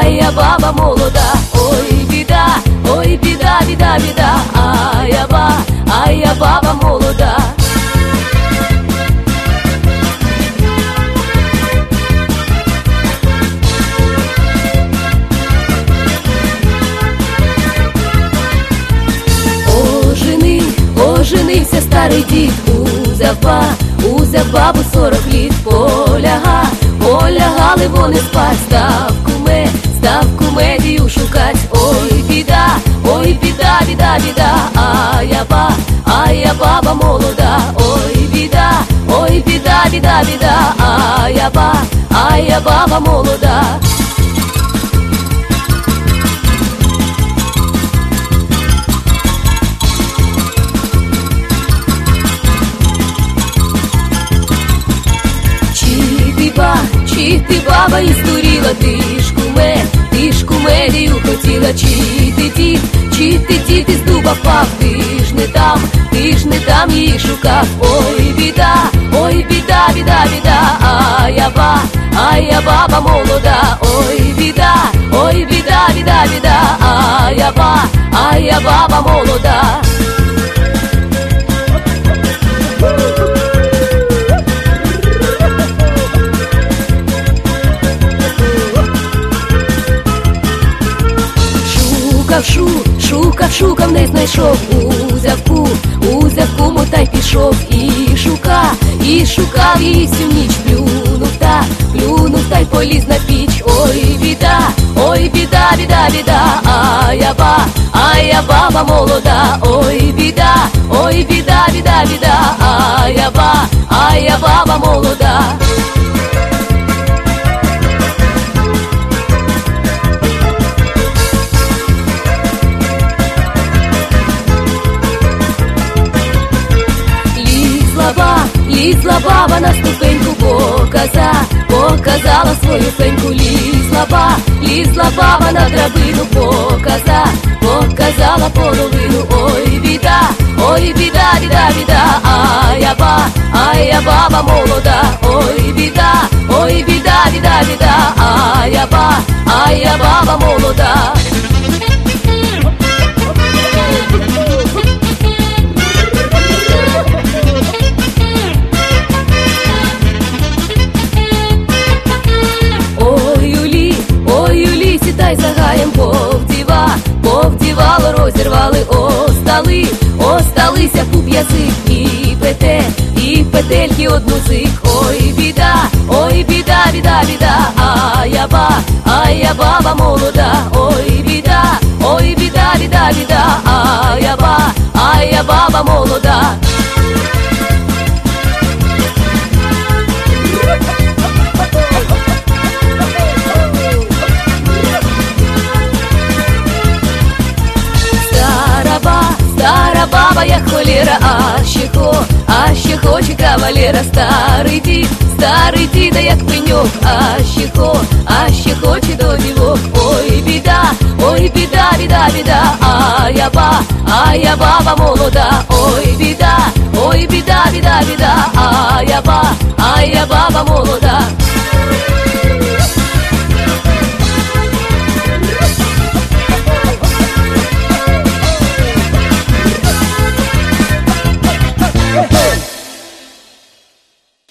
а я баба молода. Ой, біда, ой, біда, біда, біда, а я баба молода. Оженився старий дід, узяв бабу 40 літ. Полягали вони спать, став кумедію шукать. Ой, біда, біда, біда, а я баба молода. Ой, біда, біда, біда, а я баба молода. Чи ти, баба, і здуріла, ти ж кумедію хотіла, чи ти дід із дуба впав, ти ж не там її шукав. Ой, біда, біда, біда, а я баба молода. Ой, біда, біда, біда, а я баба молода. Шукав, не знайшов, узяв куму та й пішов. І шукав її всю ніч, плюнув та й поліз на піч. Ой, біда, біда, біда, а я баба молода. Ой, біда, біда, біда, а я баба молода. Лізла баба на ступеньку, показала свою феньку. Лізла баба на драбину, показала половину. Ой, біда, біда, біда, а я баба молода. Ой, біда, біда, біда, а я баба молода. Та й за гаєм повдівало, розірвали, осталися пуп, язик і петельки одну зик. Ой, біда, біда, біда, а я баба молода. Ой, біда, біда, біда, а я баба молода. Стара баба, як холєра, а ще хоче кавалера. Старий діда, як пеньок, а ще хоче до дівок. Ой, біда, біда, біда, а я баба молода. Ой, біда.